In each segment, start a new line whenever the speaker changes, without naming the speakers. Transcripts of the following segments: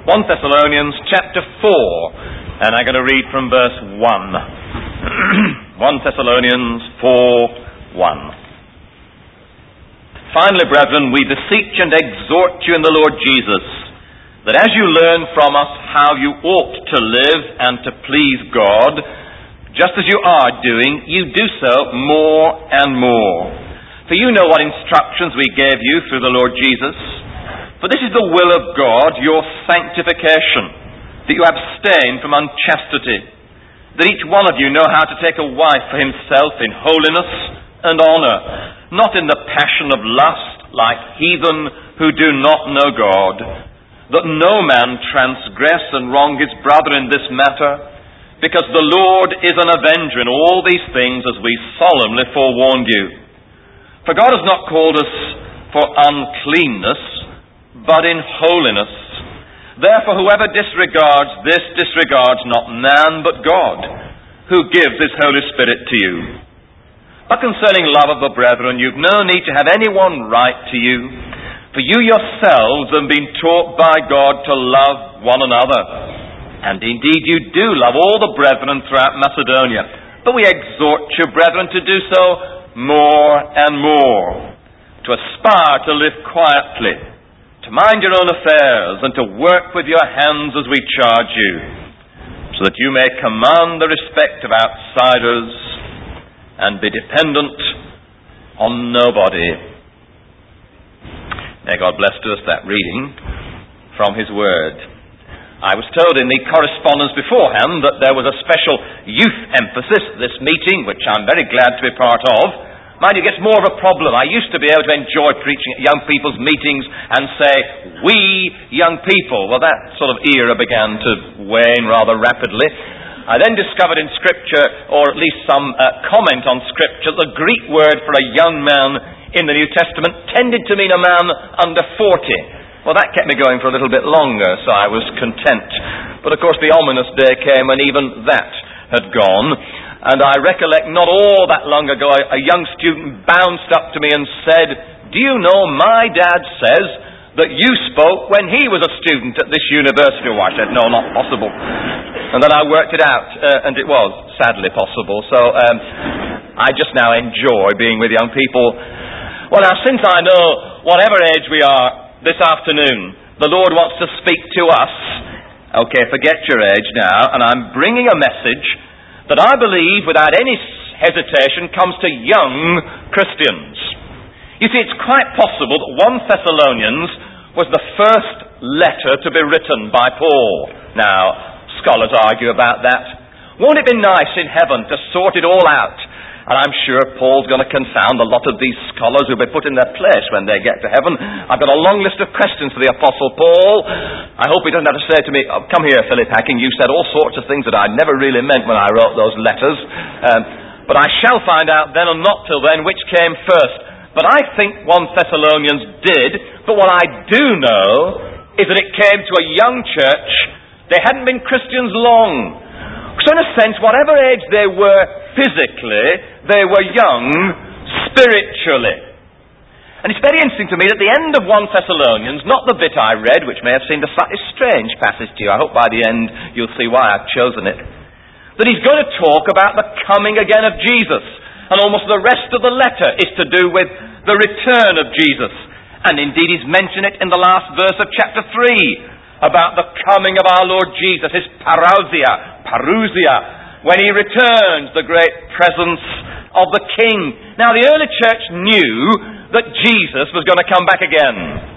1 Thessalonians chapter 4, and I'm going to read from verse 1. 1 Thessalonians 4:1. Finally, brethren, we beseech and exhort you in the Lord Jesus, that as you learn from us how you ought to live and to please God, just as you are doing, you do so more and more. For you know what instructions we gave you through the Lord Jesus. For this is the will of God, your sanctification, that you abstain from unchastity, that each one of you know how to take a wife for himself in holiness and honor, not in the passion of lust, like heathen who do not know God, that no man transgress and wrong his brother in this matter, because the Lord is an avenger in all these things, as we solemnly forewarned you. For God has not called us for uncleanness, but in holiness. Therefore whoever disregards this disregards not man, but God, who gives his Holy Spirit to you. But concerning love of the brethren, you've no need to have anyone write to you, for you yourselves have been taught by God to love one another. And indeed you do love all the brethren throughout Macedonia. But we exhort you, brethren, to do so more and more, to aspire to live quietly, to mind your own affairs, and to work with your hands as we charge you, so that you may command the respect of outsiders and be dependent on nobody. May God bless to us that reading from His Word. I was told in the correspondence beforehand that there was a special youth emphasis at this meeting, which I'm very glad to be part of. Mind you, it gets more of a problem. I used to be able to enjoy preaching at young people's meetings and say, we young people. Well, that sort of era began to wane rather rapidly. I then discovered in Scripture, or at least some comment on Scripture, the Greek word for a young man in the New Testament tended to mean a man under 40. Well, that kept me going for a little bit longer, so I was content. But of course the ominous day came when even that had gone. And I recollect not all that long ago, a young student bounced up to me and said, do you know, my dad says that you spoke when he was a student at this university. Oh, I said, no, not possible. And then I worked it out, and it was sadly possible. So I just now enjoy being with young people. Well, now, since I know whatever age we are this afternoon, the Lord wants to speak to us. Okay, forget your age now, and I'm bringing a message that I believe, without any hesitation, comes to young Christians. You see, it's quite possible that 1 Thessalonians was the first letter to be written by Paul. Now, scholars argue about that. Won't it be nice in heaven to sort it all out? And I'm sure Paul's going to confound a lot of these scholars who'll be put in their place when they get to heaven. I've got a long list of questions for the Apostle Paul. I hope he doesn't have to say to me, oh, come here, Philip Hacking, you said all sorts of things that I never really meant when I wrote those letters. But I shall find out then, and not till then, which came first. But I think 1 Thessalonians did. But what I do know is that it came to a young church. They hadn't been Christians long. So in a sense, whatever age they were physically, they were young spiritually. And it's very interesting to me that the end of 1 Thessalonians, not the bit I read, which may have seemed a slightly strange passage to you, I hope by the end you'll see why I've chosen it, that he's going to talk about the coming again of Jesus. And almost the rest of the letter is to do with the return of Jesus. And indeed he's mentioned it in the last verse of chapter 3, about the coming of our Lord Jesus, his parousia, when he returns, the great presence of the King. Now the early church knew that Jesus was going to come back again.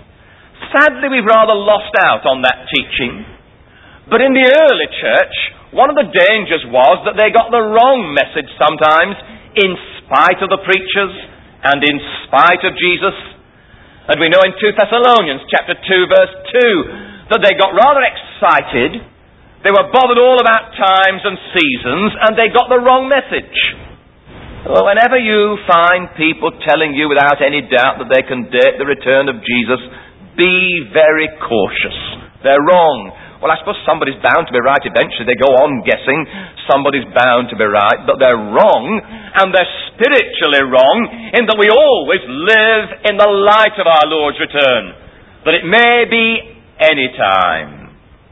Sadly, we've rather lost out on that teaching. But in the early church, one of the dangers was that they got the wrong message sometimes, in spite of the preachers and in spite of Jesus. And we know in 2 Thessalonians chapter 2 verse 2 that they got rather excited. They were bothered all about times and seasons, and they got the wrong message. Well, whenever you find people telling you without any doubt that they can date the return of Jesus, be very cautious. They're wrong. Well, I suppose somebody's bound to be right eventually. They go on guessing. Somebody's bound to be right. But they're wrong, and they're spiritually wrong, in that we always live in the light of our Lord's return. That it may be any time.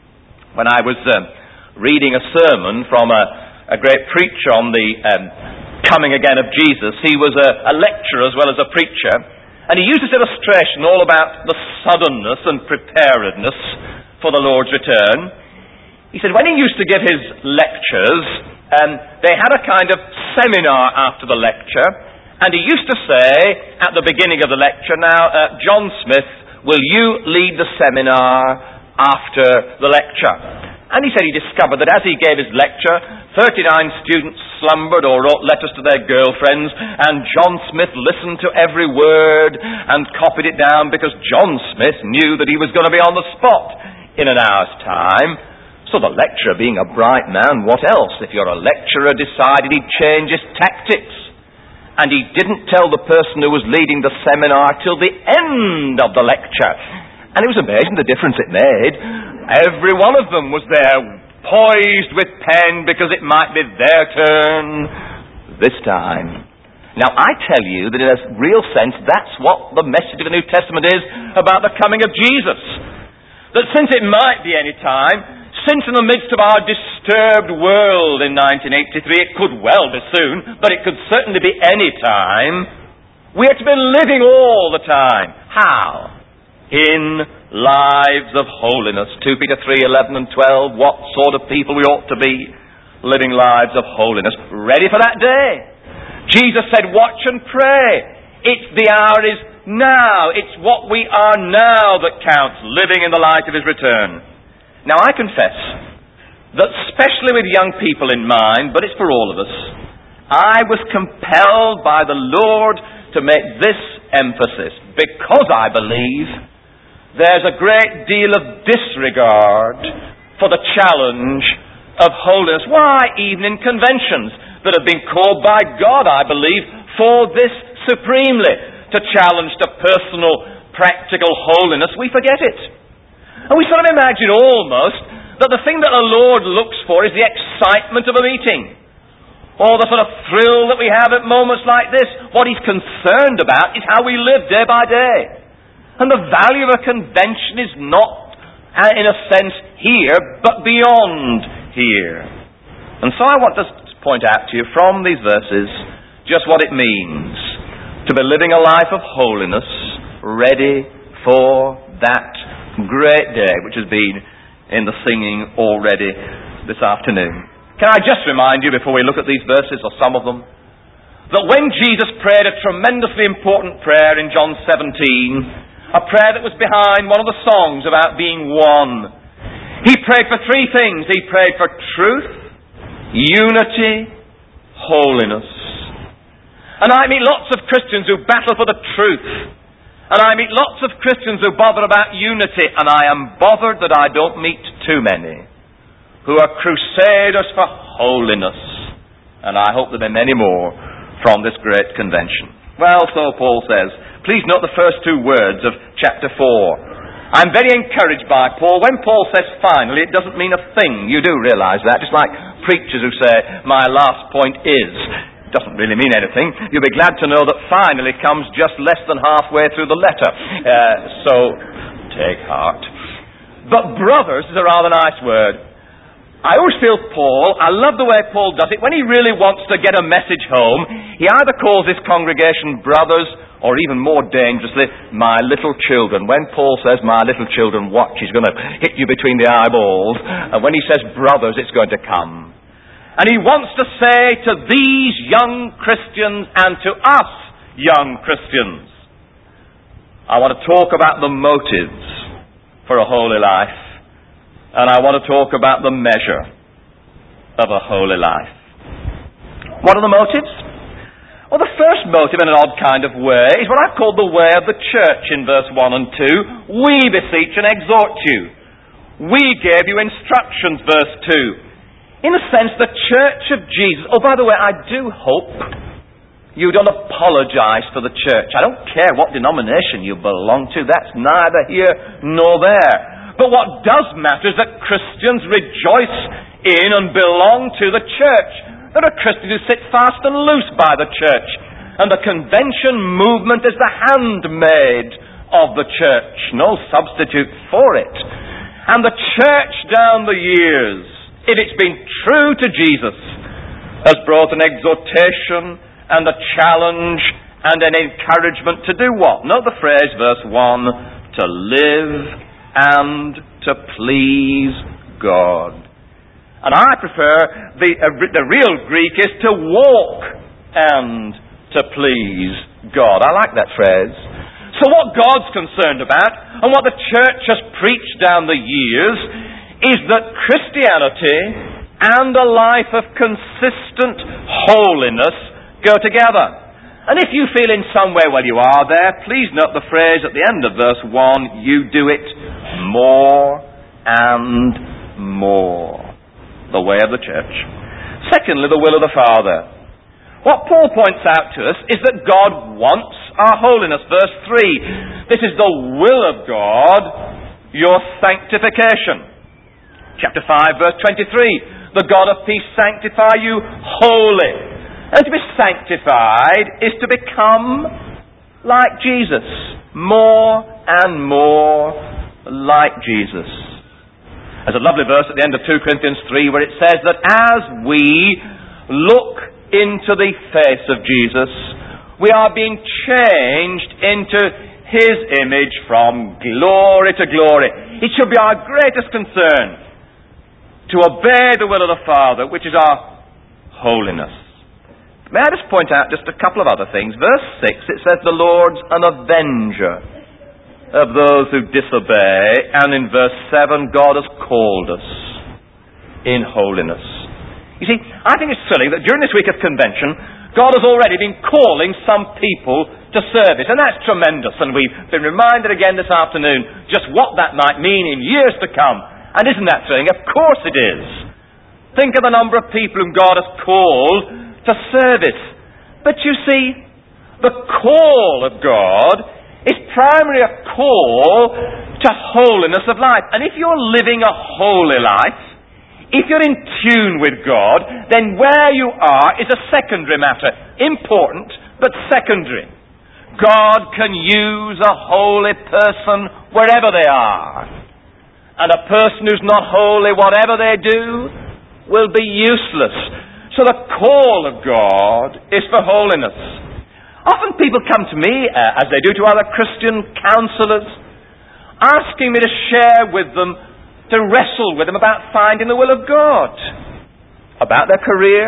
when I was reading a sermon from a great preacher on the coming again of Jesus. He was a lecturer as well as a preacher, and he used this illustration all about the suddenness and preparedness for the Lord's return. He said when he used to give his lectures, they had a kind of seminar after the lecture, and he used to say at the beginning of the lecture, now, John Smith, will you lead the seminar after the lecture? And he said he discovered that as he gave his lecture, 39 students slumbered or wrote letters to their girlfriends, and John Smith listened to every word and copied it down because John Smith knew that he was going to be on the spot in an hour's time. So the lecturer, being a bright man, what else? If you're a lecturer, decided he'd change his tactics. And he didn't tell the person who was leading the seminar till the end of the lecture. And it was amazing the difference it made. Every one of them was there, poised with pen, because it might be their turn this time. Now, I tell you that in a real sense, that's what the message of the New Testament is about the coming of Jesus. That since it might be any time, since in the midst of our disturbed world in 1983, it could well be soon, but it could certainly be any time, we are to be living all the time. How? In lives of holiness. 2 Peter 3:11 and 12, what sort of people we ought to be, living lives of holiness, ready for that day. Jesus said, watch and pray. The hour is now. It's what we are now that counts, living in the light of His return. Now, I confess that especially with young people in mind, but it's for all of us, I was compelled by the Lord to make this emphasis, because I believe there's a great deal of disregard for the challenge of holiness. Why, even in conventions that have been called by God, I believe, for this supremely, to challenge to personal, practical holiness, we forget it. And we sort of imagine almost that the thing that the Lord looks for is the excitement of a meeting, or the sort of thrill that we have at moments like this. What He's concerned about is how we live day by day. And the value of a convention is not, in a sense, here, but beyond here. And so I want to point out to you from these verses just what it means to be living a life of holiness, ready for that great day, which has been in the singing already this afternoon. Can I just remind you, before we look at these verses, or some of them, that when Jesus prayed a tremendously important prayer in John 17, a prayer that was behind one of the songs about being one, He prayed for three things. He prayed for truth, unity, holiness. And I meet lots of Christians who battle for the truth. And I meet lots of Christians who bother about unity, and I am bothered that I don't meet too many who are crusaders for holiness. And I hope there be many more from this great convention. Well, so Paul says. Please note the first two words of chapter 4. I'm very encouraged by Paul. When Paul says finally, it doesn't mean a thing. You do realize that. Just like preachers who say, my last point is. Doesn't really mean anything. You'll be glad to know that finally comes just less than halfway through the letter. So, take heart. But brothers is a rather nice word. I always feel I love the way Paul does it. When he really wants to get a message home, he either calls his congregation brothers, or even more dangerously, my little children. When Paul says, my little children, watch, he's going to hit you between the eyeballs. And when he says brothers, it's going to come. And he wants to say to these young Christians and to us young Christians, I want to talk about the motives for a holy life. And I want to talk about the measure of a holy life. What are the motives? Well, the first motive, in an odd kind of way, is what I've called the way of the church in verse 1 and 2. We beseech and exhort you. We gave you instructions, verse 2. In a sense, the church of Jesus... Oh, by the way, I do hope you don't apologize for the church. I don't care what denomination you belong to. That's neither here nor there. But what does matter is that Christians rejoice in and belong to the church. There are Christians who sit fast and loose by the church. And the convention movement is the handmaid of the church. No substitute for it. And the church down the years, if it's been true to Jesus, has brought an exhortation and a challenge and an encouragement to do what? Note the phrase, verse 1, to live and to please God. And I prefer, the real Greek is to walk and to please God. I like that phrase. So what God's concerned about, and what the church has preached down the years, is that Christianity and a life of consistent holiness go together. And if you feel in some way, well, you are there, please note the phrase at the end of verse 1, you do it more and more. The way of the church. Secondly, the will of the Father. What Paul points out to us is that God wants our holiness. Verse 3, this is the will of God, your sanctification. Chapter 5, verse 23, the God of peace sanctify you wholly. And to be sanctified is to become like Jesus. More and more like Jesus. There's a lovely verse at the end of 2 Corinthians 3 where it says that as we look into the face of Jesus, we are being changed into His image from glory to glory. It should be our greatest concern to obey the will of the Father, which is our holiness. May I just point out just a couple of other things. Verse 6, it says, the Lord's an avenger of those who disobey. And in verse 7, God has called us in holiness. You see, I think it's silly that during this week of convention, God has already been calling some people to service. And that's tremendous. And we've been reminded again this afternoon just what that might mean in years to come. And isn't that thrilling? Of course it is. Think of the number of people whom God has called to service. But you see, the call of God is primarily a call to holiness of life. And if you're living a holy life, if you're in tune with God, then where you are is a secondary matter. Important, but secondary. God can use a holy person wherever they are. And a person who's not holy, whatever they do, will be useless. So the call of God is for holiness. Often people come to me, as they do to other Christian counselors, asking me to share with them, to wrestle with them about finding the will of God. About their career,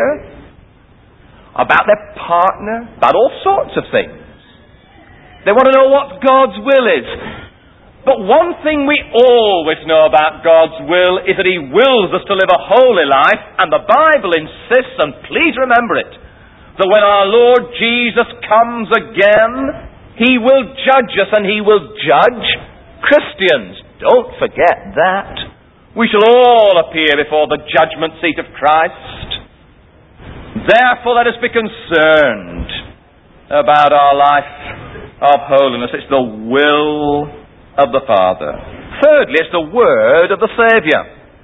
about their partner, about all sorts of things. They want to know what God's will is. But one thing we always know about God's will is that He wills us to live a holy life, and the Bible insists, and please remember it, that when our Lord Jesus comes again, He will judge us, and He will judge Christians. Don't forget that. We shall all appear before the judgment seat of Christ. Therefore, let us be concerned about our life of holiness. It's the will of the Father. Thirdly, it's the word of the Saviour.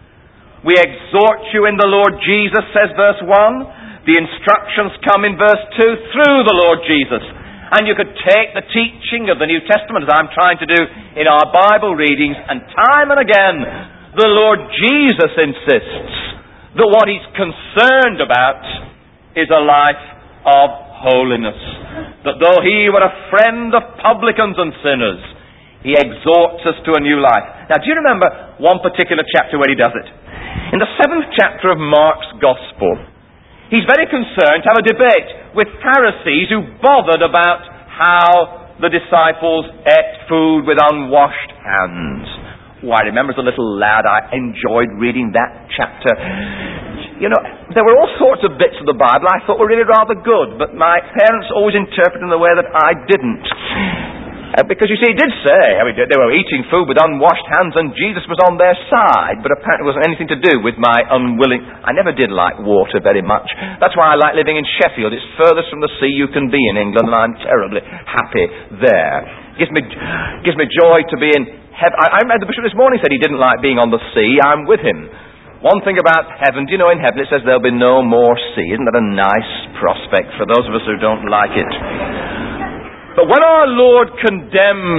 We exhort you in the Lord Jesus, says verse 1. The instructions come in verse 2 through the Lord Jesus. And you could take the teaching of the New Testament, as I'm trying to do in our Bible readings, and time and again, the Lord Jesus insists that what He's concerned about is a life of holiness. That though He were a friend of publicans and sinners, He exhorts us to a new life. Now, do you remember one particular chapter where He does it? In the 7th chapter of Mark's Gospel, He's very concerned to have a debate with Pharisees who bothered about how the disciples ate food with unwashed hands. Oh, I remember as a little lad, I enjoyed reading that chapter. You know, there were all sorts of bits of the Bible I thought were really rather good, but my parents always interpreted in the way that I didn't. Because you see, He did say they were eating food with unwashed hands and Jesus was on their side, but apparently it wasn't anything to do with my unwilling... I never did like water very much. That's why I like living in Sheffield. It's furthest from the sea you can be in England, and I'm terribly happy there. It gives me joy to be in heaven. I read the bishop this morning said he didn't like being on the sea. I'm with him. One thing about heaven, do you know in heaven it says there'll be no more sea? Isn't that a nice prospect for those of us who don't like it? But when our Lord condemned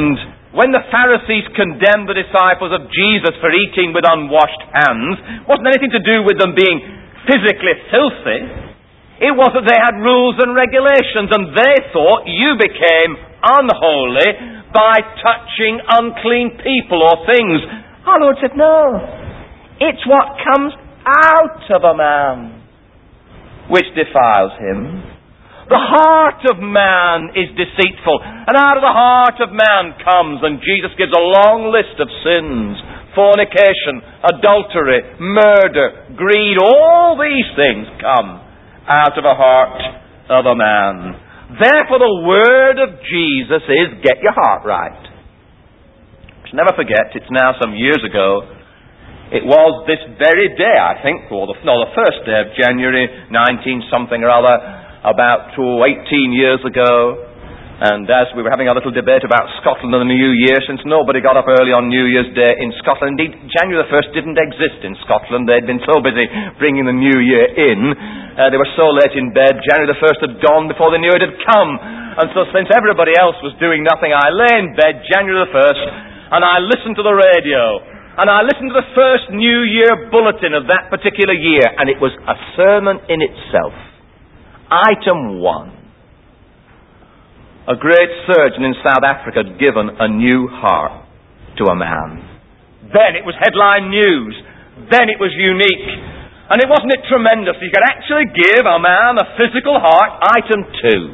When the Pharisees condemned the disciples of Jesus for eating with unwashed hands, it wasn't anything to do with them being physically filthy. It was that they had rules and regulations, and they thought you became unholy by touching unclean people or things. Our Lord said, no. It's what comes out of a man which defiles him. The heart of man is deceitful, and out of the heart of man comes, and Jesus gives a long list of sins: fornication, adultery, murder, greed. All these things come out of the heart of a man. Therefore the word of Jesus is, get your heart right. But never forget, it's now some years ago. It was this very day, I think, or the first day of January 19-something or other, about 18 years ago, and as we were having a little debate about Scotland and the New Year, since nobody got up early on New Year's Day in Scotland. Indeed, January the 1st didn't exist in Scotland. They'd been so busy bringing the New Year in. They were so late in bed, January the 1st had gone before they knew it had come. And so since everybody else was doing nothing, I lay in bed January the 1st, and I listened to the radio. And I listened to the first New Year bulletin of that particular year, and it was a sermon in itself. Item 1. A great surgeon in South Africa had given a new heart to a man. Then it was headline news. Then it was unique. And wasn't it tremendous? You could actually give a man a physical heart. Item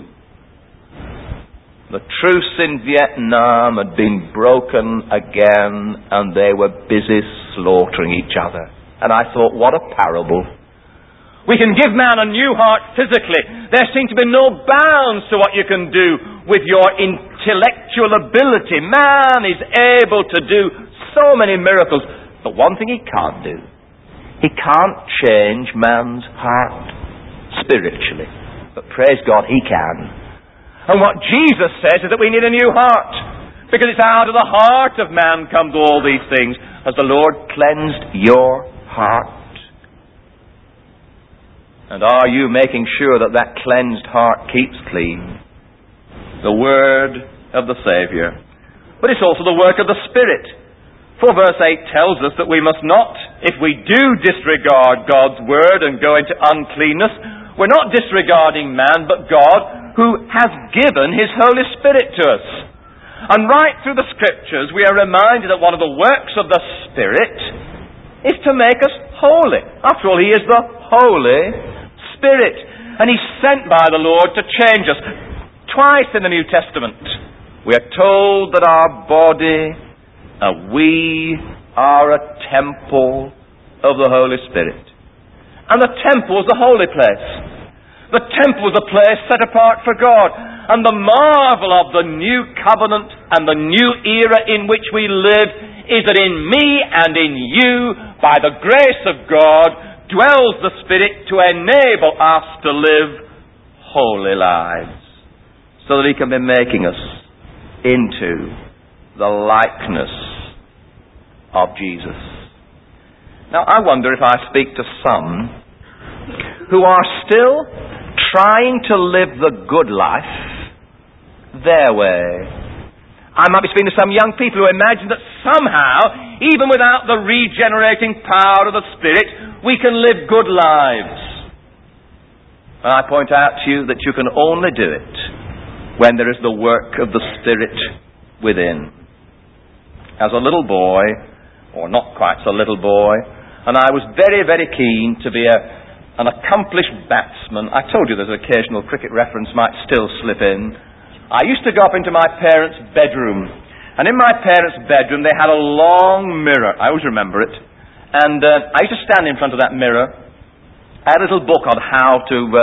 2. The truce in Vietnam had been broken again, and they were busy slaughtering each other. And I thought, what a parable. We can give man a new heart physically. There seem to be no bounds to what you can do with your intellectual ability. Man is able to do so many miracles. But one thing he can't do, he can't change man's heart spiritually. But praise God, he can. And what Jesus says is that we need a new heart, because it's out of the heart of man comes all these things. Has the Lord cleansed your heart? And are you making sure that that cleansed heart keeps clean? The word of the Saviour. But it's also the work of the Spirit. For verse 8 tells us that we must not, if we do disregard God's word and go into uncleanness, we're not disregarding man, but God, who has given His Holy Spirit to us. And right through the Scriptures, we are reminded that one of the works of the Spirit is to make us holy. After all, He is the Holy Spirit, and He's sent by the Lord to change us. Twice in the New Testament we are told that our body, we are a temple of the Holy Spirit. And the temple is the holy place. The temple is a place set apart for God. And the marvel of the new covenant and the new era in which we live is that in me and in you, by the grace of God, dwells the Spirit to enable us to live holy lives, so that He can be making us into the likeness of Jesus. Now, I wonder if I speak to some who are still trying to live the good life their way. I might be speaking to some young people who imagine that somehow, even without the regenerating power of the Spirit, we can live good lives. And I point out to you that you can only do it when there is the work of the Spirit within. As a little boy, or not quite so little boy, and I was very, very keen to be an accomplished batsman. I told you there's an occasional cricket reference might still slip in. I used to go up into my parents' bedroom, and in my parents' bedroom they had a long mirror. I always remember it. And I used to stand in front of that mirror. I had a little book on how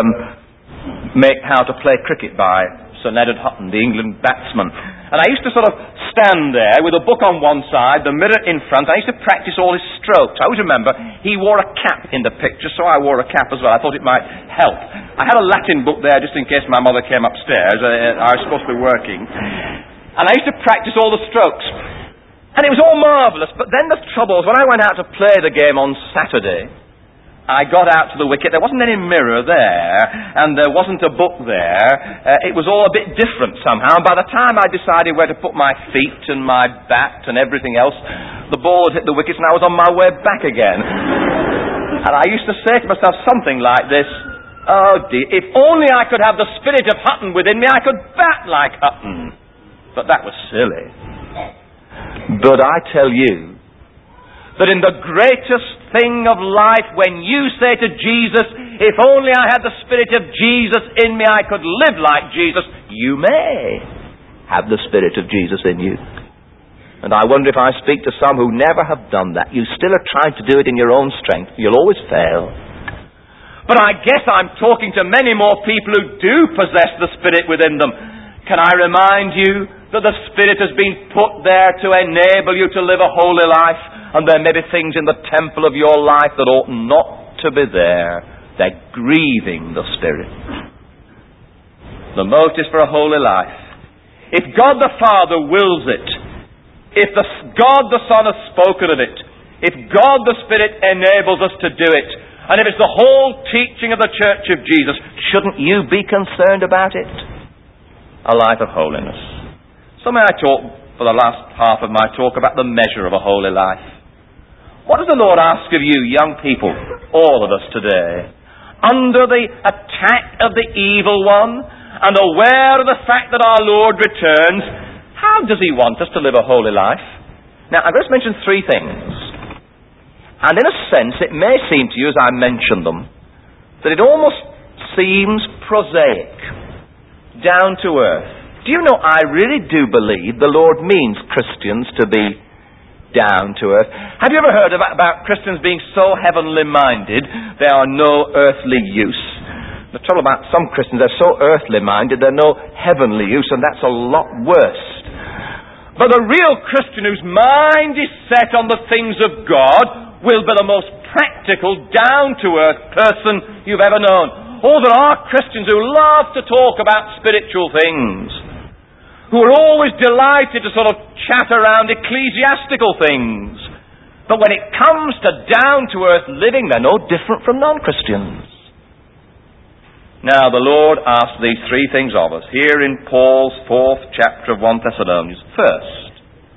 to play cricket by Sir Nedard Hutton, the England batsman. And I used to sort of stand there with a book on one side, the mirror in front. I used to practice all his strokes. I always remember he wore a cap in the picture, so I wore a cap as well. I thought it might help. I had a Latin book there just in case my mother came upstairs. I was supposed to be working. And I used to practice all the strokes. And it was all marvellous. But then the trouble was, when I went out to play the game on Saturday, I got out to the wicket. There wasn't any mirror there, and there wasn't a book there. It was all a bit different somehow. And by the time I decided where to put my feet and my bat and everything else, the ball had hit the wickets and I was on my way back again. And I used to say to myself something like this: oh dear, if only I could have the spirit of Hutton within me, I could bat like Hutton. But that was silly. But I tell you that in the greatest thing of life, when you say to Jesus, if only I had the Spirit of Jesus in me, I could live like Jesus, you may have the Spirit of Jesus in you. And I wonder if I speak to some who never have done that. You still are trying to do it in your own strength. You'll always fail. But I guess I'm talking to many more people who do possess the Spirit within them. Can I remind you that the Spirit has been put there to enable you to live a holy life? And there may be things in the temple of your life that ought not to be there. They're grieving the Spirit. The motive for a holy life. If God the Father wills it, if God the Son has spoken of it, if God the Spirit enables us to do it, and if it's the whole teaching of the Church of Jesus, shouldn't you be concerned about it? A life of holiness. So may I talk for the last half of my talk about the measure of a holy life. What does the Lord ask of you, young people, all of us today? Under the attack of the evil one, and aware of the fact that our Lord returns, how does He want us to live a holy life? Now, I'm going to mention three things. And in a sense, it may seem to you, as I mention them, that it almost seems prosaic, down to earth. Do you know, I really do believe the Lord means Christians to be down to earth. Have you ever heard about Christians being so heavenly minded they are no earthly use? The trouble about some Christians, they're so earthly minded they're no heavenly use, and that's a lot worse. But the real Christian whose mind is set on the things of God will be the most practical, down to earth person you've ever known. Oh, there are Christians who love to talk about spiritual things, who are always delighted to sort of chat around ecclesiastical things. But when it comes to down-to-earth living, they're no different from non-Christians. Now, the Lord asks these three things of us here in Paul's 4th chapter of 1 Thessalonians. First,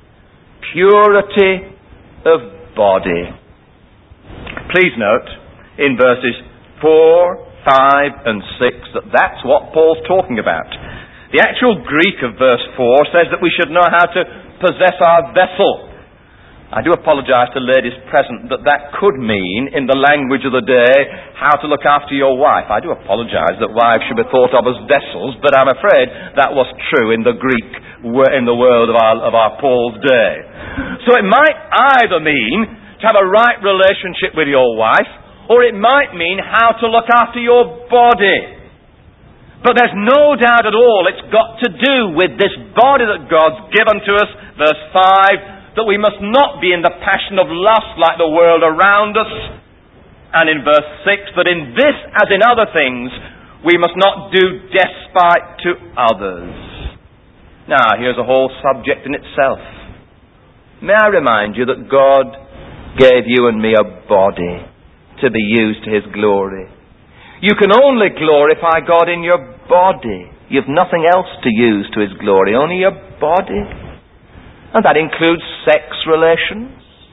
purity of body. Please note, in verses 4, 5 and 6, that that's what Paul's talking about. The actual Greek of verse 4 says that we should know how to possess our vessel. I do apologize to ladies present that could mean, in the language of the day, how to look after your wife. I do apologize that wives should be thought of as vessels, but I'm afraid that was true in the Greek, in the world of our Paul's day. So it might either mean to have a right relationship with your wife, or it might mean how to look after your body. But there's no doubt at all it's got to do with this body that God's given to us, verse 5, that we must not be in the passion of lust like the world around us. And in verse 6, that in this as in other things, we must not do despite to others. Now, here's a whole subject in itself. May I remind you that God gave you and me a body to be used to His glory. You can only glorify God in your body. You've nothing else to use to His glory, only your body. And that includes sex relations.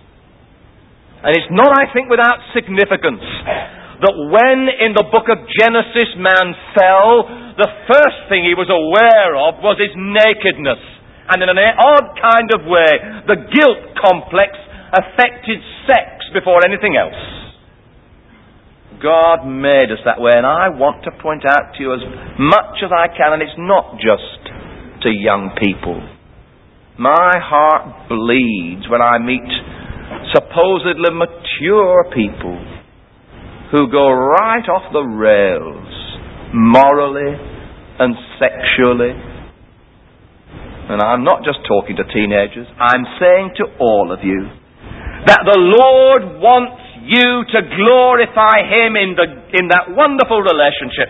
And it's not, I think, without significance that when in the book of Genesis man fell, the first thing he was aware of was his nakedness. And in an odd kind of way, the guilt complex affected sex before anything else. God made us that way, and I want to point out to you as much as I can, and it's not just to young people. My heart bleeds when I meet supposedly mature people who go right off the rails, morally and sexually. And I'm not just talking to teenagers, I'm saying to all of you that the Lord wants you to glorify Him in that wonderful relationship.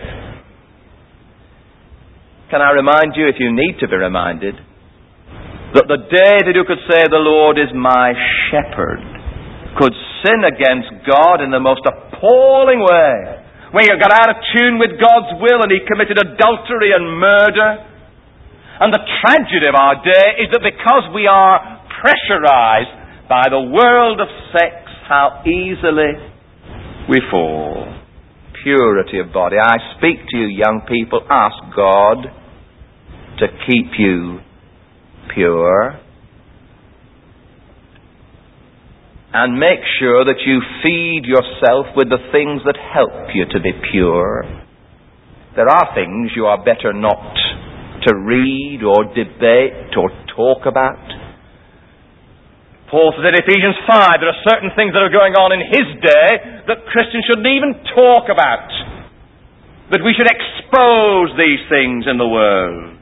Can I remind you, if you need to be reminded, that the David who could say, "The Lord is my shepherd," could sin against God in the most appalling appalling way, where he got out of tune with God's will and he committed adultery and murder. And the tragedy of our day is that because we are pressurized by the world of sex, how easily we fall. Purity of body. I speak to you, young people, ask God to keep you pure. And make sure that you feed yourself with the things that help you to be pure. There are things you are better not to read or debate or talk about. Paul says in Ephesians 5, there are certain things that are going on in his day that Christians shouldn't even talk about. That we should expose these things in the world.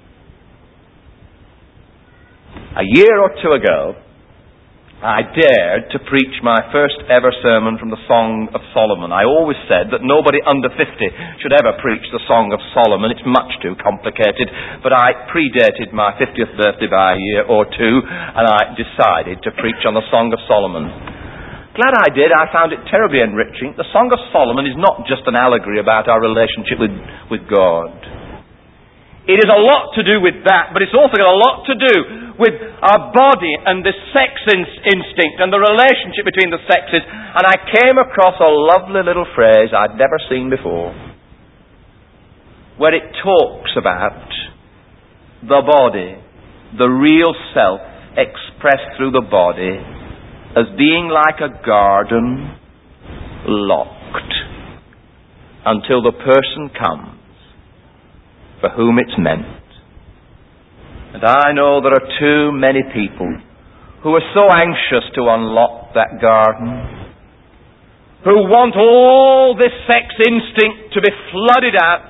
A year or two ago, I dared to preach my first ever sermon from the Song of Solomon. I always said that nobody under 50 should ever preach the Song of Solomon. It's much too complicated. But I predated my 50th birthday by a year or two, and I decided to preach on the Song of Solomon. Glad I did. I found it terribly enriching. The Song of Solomon is not just an allegory about our relationship with God. It is a lot to do with that, but it's also got a lot to do with our body and the sex instinct and the relationship between the sexes. And I came across a lovely little phrase I'd never seen before, where it talks about the body, the real self expressed through the body, as being like a garden locked until the person comes for whom it's meant. And I know there are too many people who are so anxious to unlock that garden, who want all this sex instinct to be flooded out,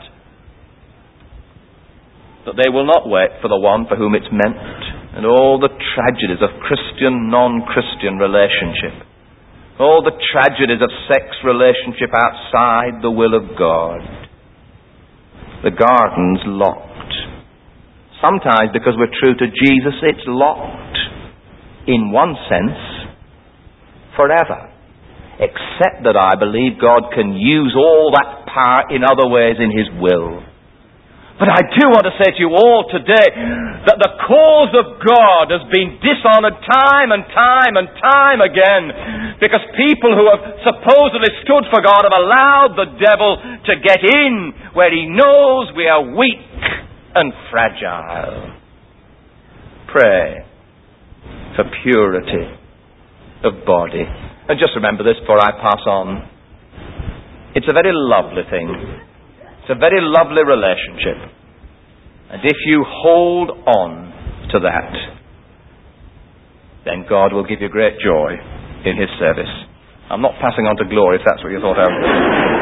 that they will not wait for the one for whom it's meant. And all the tragedies of Christian, non-Christian relationship, all the tragedies of sex relationship outside the will of God. The garden's locked. Sometimes because we're true to Jesus, it's locked. In one sense, forever. Except that I believe God can use all that power in other ways in His will. But I do want to say to you all today that the cause of God has been dishonored time and time and time again, because people who have supposedly stood for God have allowed the devil to get in where he knows we are weak and fragile. Pray for purity of body. And just remember this before I pass on. It's a very lovely thing. It's a very lovely relationship. And if you hold on to that, then God will give you great joy in His service. I'm not passing on to glory, if that's what you thought I would.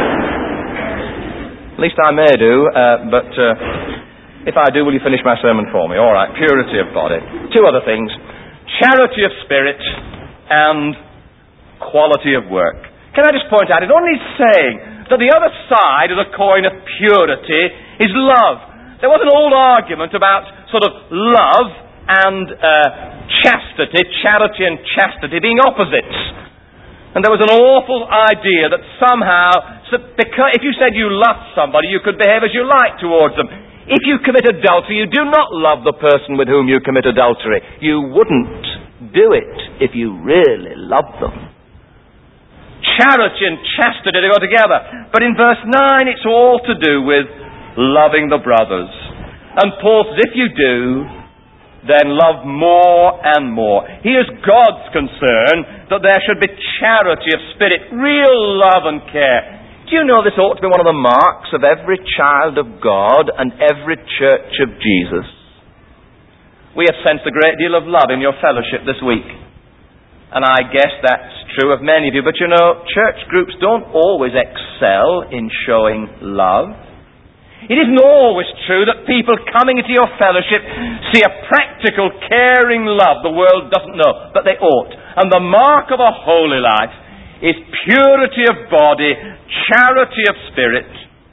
At least I may do, but if I do, will you finish my sermon for me? All right, purity of body. Two other things. Charity of spirit and quality of work. Can I just point out, it's only saying that the other side of the coin of purity is love. There was an old argument about sort of love and chastity, charity and chastity being opposites. And there was an awful idea that somehow, because if you said you loved somebody, you could behave as you like towards them. If you commit adultery, you do not love the person with whom you commit adultery. You wouldn't do it if you really loved them. Charity and chastity, they go together. But in verse 9, it's all to do with loving the brothers. And Paul says, if you do, then love more and more. Here's God's concern, that there should be charity of spirit, real love and care. Do you know this ought to be one of the marks of every child of God and every church of Jesus? We have sensed a great deal of love in your fellowship this week. And I guess that's true of many of you. But you know, church groups don't always excel in showing love. It isn't always true that people coming into your fellowship see a practical, caring love the world doesn't know, but they ought. And the mark of a holy life is purity of body, charity of spirit,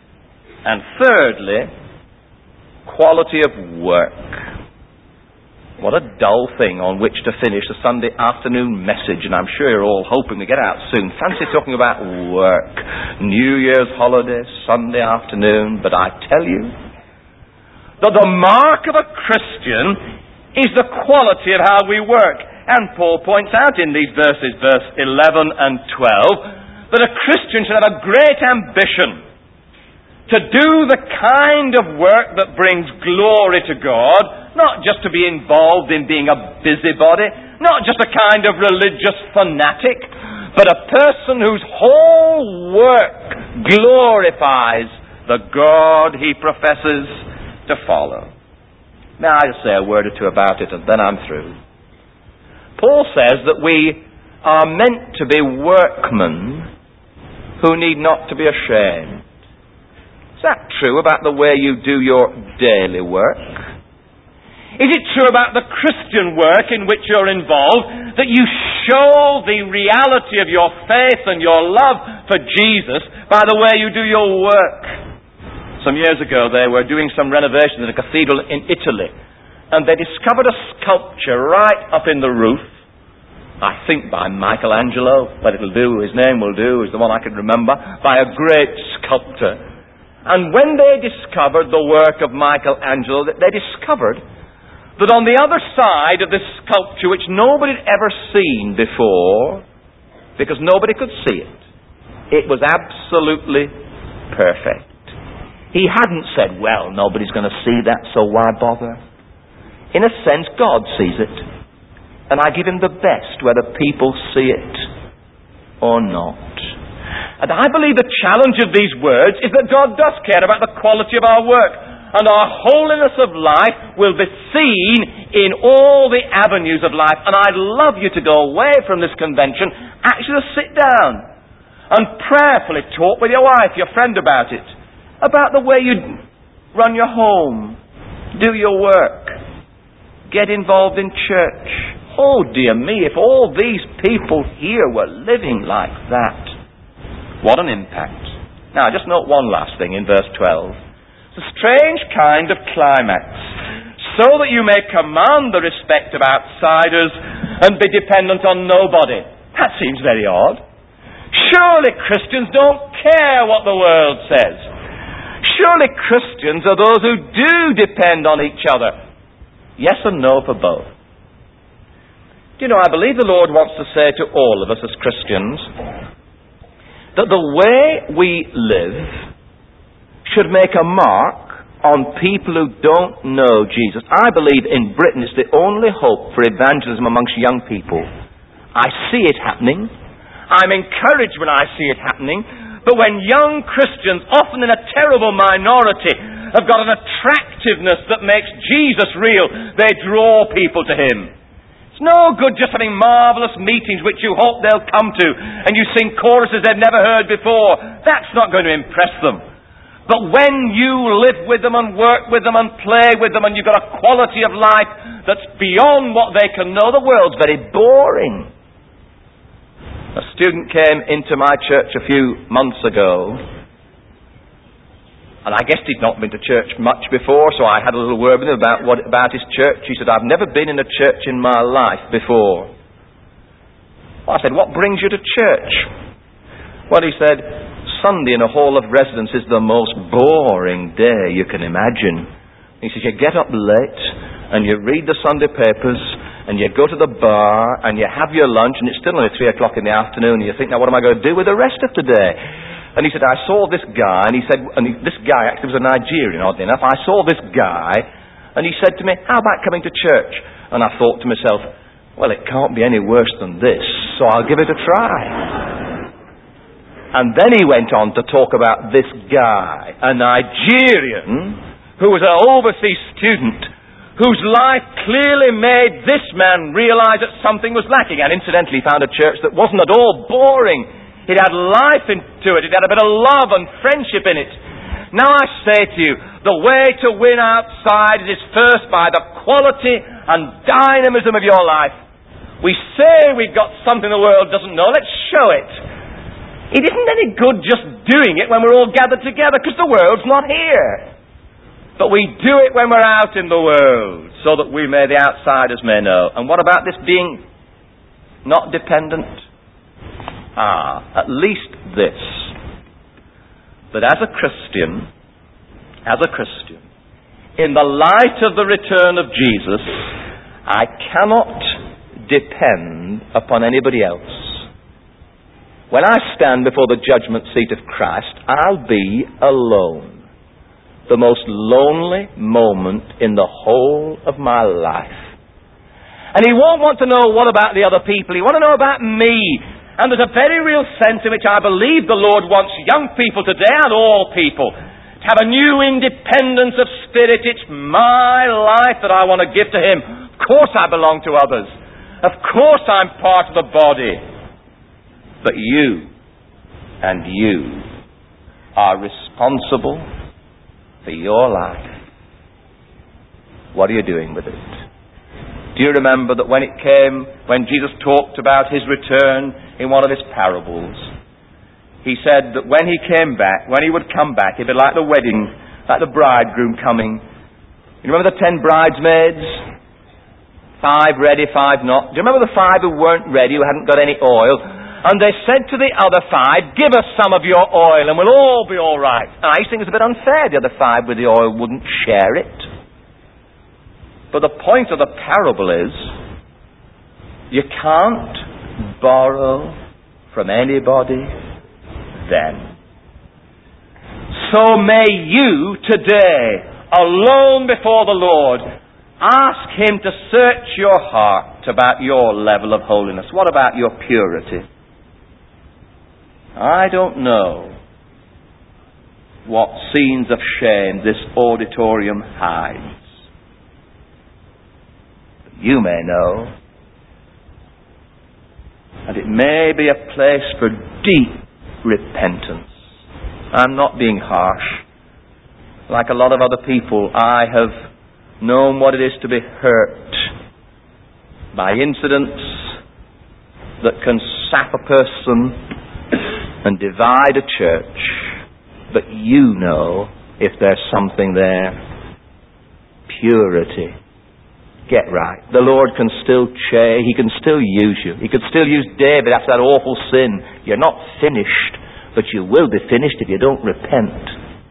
and thirdly, quality of work. What a dull thing on which to finish a Sunday afternoon message, and I'm sure you're all hoping to get out soon. Fancy talking about work. New Year's holiday, Sunday afternoon, but I tell you that the mark of a Christian is the quality of how we work. And Paul points out in these verses, verse 11 and 12, that a Christian should have a great ambition to do the kind of work that brings glory to God, not just to be involved in being a busybody, not just a kind of religious fanatic, but a person whose whole work glorifies the God he professes to follow. Now I'll just say a word or two about it and then I'm through. Paul says that we are meant to be workmen who need not to be ashamed. Is that true about the way you do your daily work? Is it true about the Christian work in which you're involved, that you show the reality of your faith and your love for Jesus by the way you do your work? Some years ago they were doing some renovations in a cathedral in Italy, and they discovered a sculpture right up in the roof, I think by Michelangelo, but it'll do, his name will do, is the one I can remember, by a great sculptor. And when they discovered the work of Michelangelo, they discovered that on the other side of this sculpture, which nobody had ever seen before, because nobody could see it, it was absolutely perfect. He hadn't said, well, nobody's going to see that, so why bother? In a sense, God sees it. And I give him the best, whether people see it or not. And I believe the challenge of these words is that God does care about the quality of our work. And our holiness of life will be seen in all the avenues of life. And I'd love you to go away from this convention, actually sit down and prayerfully talk with your wife, your friend about it. About the way you run your home, do your work, get involved in church. Oh dear me, if all these people here were living like that, what an impact. Now, just note one last thing in verse 12. It's a strange kind of climax. So that you may command the respect of outsiders and be dependent on nobody. That seems very odd. Surely Christians don't care what the world says. Surely Christians are those who do depend on each other. Yes and no for both. Do you know, I believe the Lord wants to say to all of us as Christians that the way we live should make a mark on people who don't know Jesus. I believe in Britain it's the only hope for evangelism amongst young people. I see it happening. I'm encouraged when I see it happening. But when young Christians, often in a terrible minority, have got an attractiveness that makes Jesus real, they draw people to him. It's no good just having marvellous meetings which you hope they'll come to and you sing choruses they've never heard before. That's not going to impress them. But when you live with them and work with them and play with them and you've got a quality of life that's beyond what they can know, the world's very boring. A student came into my church a few months ago, and I guessed he'd not been to church much before, so I had a little word with him about his church. He said, I've never been in a church in my life before. Well, I said, what brings you to church? Well, he said, Sunday in a hall of residence is the most boring day you can imagine. He says, you get up late, and you read the Sunday papers, and you go to the bar, and you have your lunch, and it's still only 3 o'clock in the afternoon, and you think, now what am I going to do with the rest of today? And he said, I saw this guy, and he said, this guy actually was a Nigerian, oddly enough. I saw this guy, and he said to me, how about coming to church? And I thought to myself, well, it can't be any worse than this, so I'll give it a try. And then he went on to talk about this guy, a Nigerian, who was an overseas student, whose life clearly made this man realize that something was lacking. And incidentally, he found a church that wasn't at all boring. It had life into it. It had a bit of love and friendship in it. Now I say to you, the way to win outside is first by the quality and dynamism of your life. We say we've got something the world doesn't know. Let's show it. It isn't any good just doing it when we're all gathered together, because the world's not here. But we do it when we're out in the world, so that the outsiders may know. And what about this being not dependent? At least this. That as a Christian, in the light of the return of Jesus, I cannot depend upon anybody else. When I stand before the judgment seat of Christ, I'll be alone. The most lonely moment in the whole of my life. And He won't want to know what about the other people. He wants to know about me. And there's a very real sense in which I believe the Lord wants young people today and all people to have a new independence of spirit. It's my life that I want to give to Him. Of course I belong to others. Of course I'm part of the body. But you and you are responsible for your life. What are you doing with it? Do you remember that when Jesus talked about His return in one of His parables, He said that when He would come back, it'd be like the wedding, like the bridegroom coming. You remember the 10 bridesmaids? 5 ready, 5 not. Do you remember the 5 who weren't ready, who hadn't got any oil? And they said to the other 5, give us some of your oil and we'll all be all right. I think it's a bit unfair the other 5 with the oil wouldn't share it. But the point of the parable is, you can't borrow from anybody then. So may you today, alone before the Lord, ask Him to search your heart about your level of holiness. What about your purity? I don't know what scenes of shame this auditorium hides. You may know. And it may be a place for deep repentance. I'm not being harsh. Like a lot of other people, I have known what it is to be hurt by incidents that can sap a person and divide a church. But you know if there's something there. Purity. Get right. The Lord can still change. He can still use you. He could still use David after that awful sin. You're not finished, but you will be finished if you don't repent.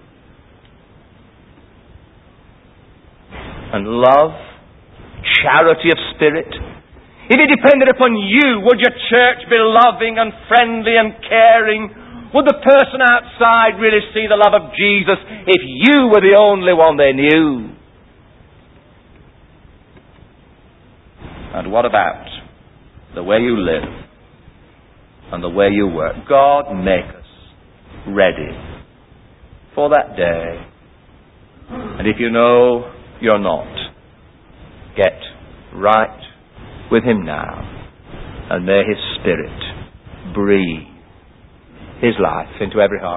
And love, charity of spirit. If it depended upon you, would your church be loving and friendly and caring? Would the person outside really see the love of Jesus if you were the only one they knew? And what about the way you live and the way you work? God, make us ready for that day. And if you know you're not, get right with Him now, and may His Spirit breathe His life into every heart.